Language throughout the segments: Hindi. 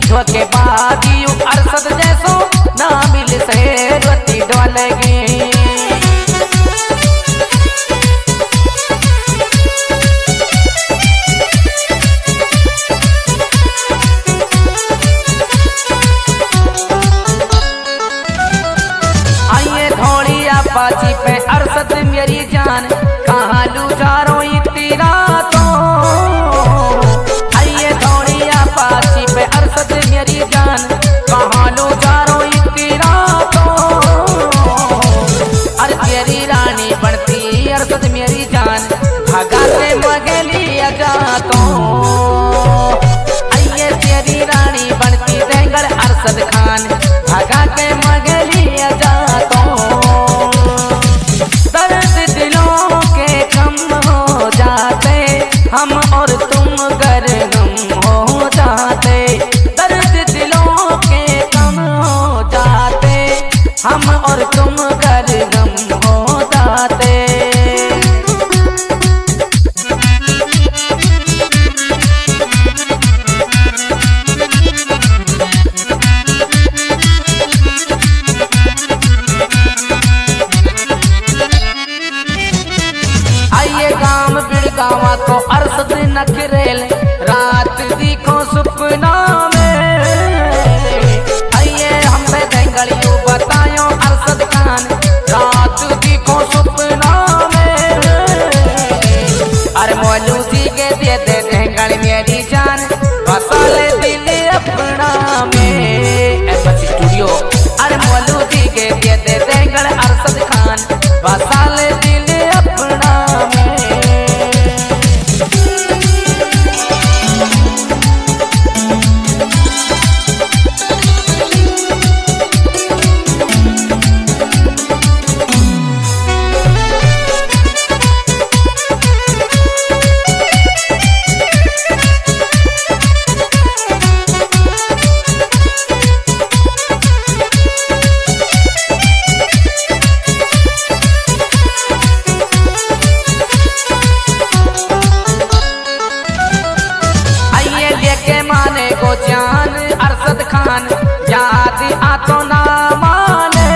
धोखेबाजियों अरसद जैसो ना मिल से रोती डोलगी। आइए धोड़ी अपाची पे अरसद मेरी जान कहाँ लू जा रो इतनी रातों। आइए धोड़ी अपाची पे अरसद मेरी जान कहाँ लू जा रो इतनी रातों। अरे तेरी रानी बनती अरसद मेरी जान भागा से मगली जातो। आइए तेरी रानी बनती देंगड़ अरसद खान भागा के मगली जातो। दर्द दिलों के कम हो जाते हम और तुम गर गम हो जाते। दर्द दिलों के कम हो जाते हम और तुम गर गम हो जाते। गावा को अरसद नखरेल रात दिखो सुपना में। आइए हमें देंगड़ियों बतायो अरसद खान रात दिखो सुपना में। अरे मोलू जी के दे दे देंगड़ मेरी जान बसाले दिल अपना में। स्टूडियो अरे मोलू जी के दे दे देंगड़ अरसद खान बसाले दिल अपना में। को जान अरसद खान याद आतो ना माने।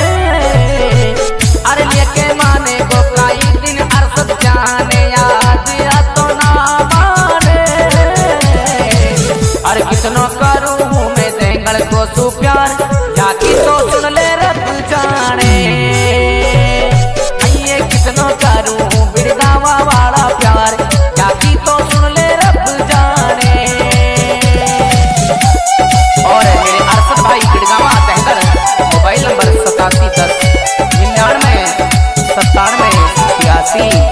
अरे लेके माने को कई दिन अरसद जाने याद आतो ना माने। अरे कितनो करूं मैं देंगड़ को सु प्यार जाकी तो सुन ले रब जाने। ये कितनो करूं बिरगावा वाला प्यार जाकी तो सुन ले रब जाने। और मेरे अरसद भाई बिड़गावा तहकर मोबाइल नंबर 8710 99 97 86।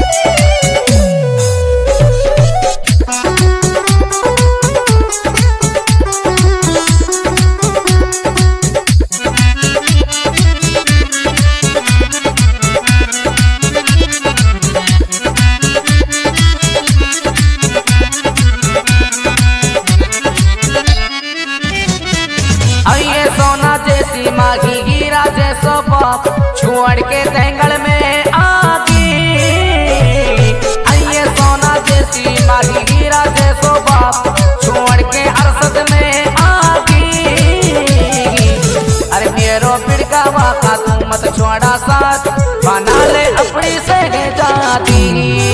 सोना जैसी मागी हीरा जैसो बाप छोड़ के देंगड़ में आगी। आइए सोना जैसी मागी हीरा जैसो बाप छोड़ के अरसद में आगी। अरे मेरो बिड़गावा का तुम मत छोड़ा साथ बना ले अपनी से जाती।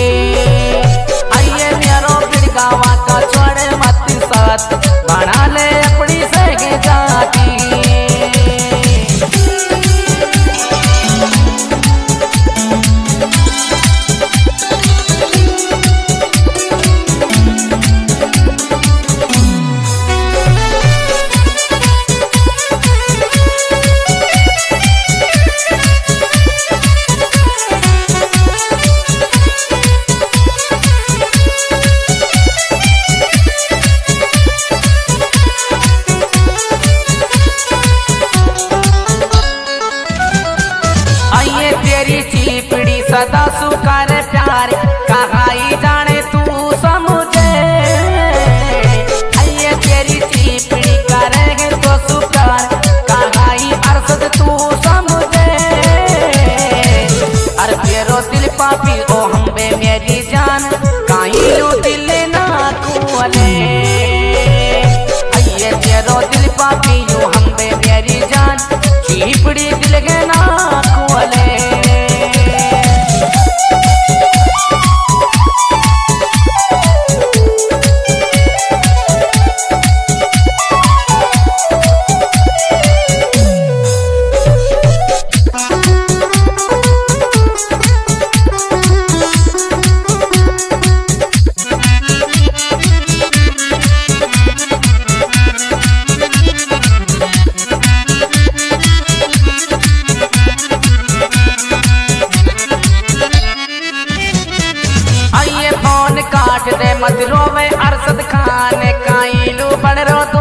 आइए मेरो बिड़गावा का छोड़े मत साथ बना ले अपनी से जाती। आईलू बड़रो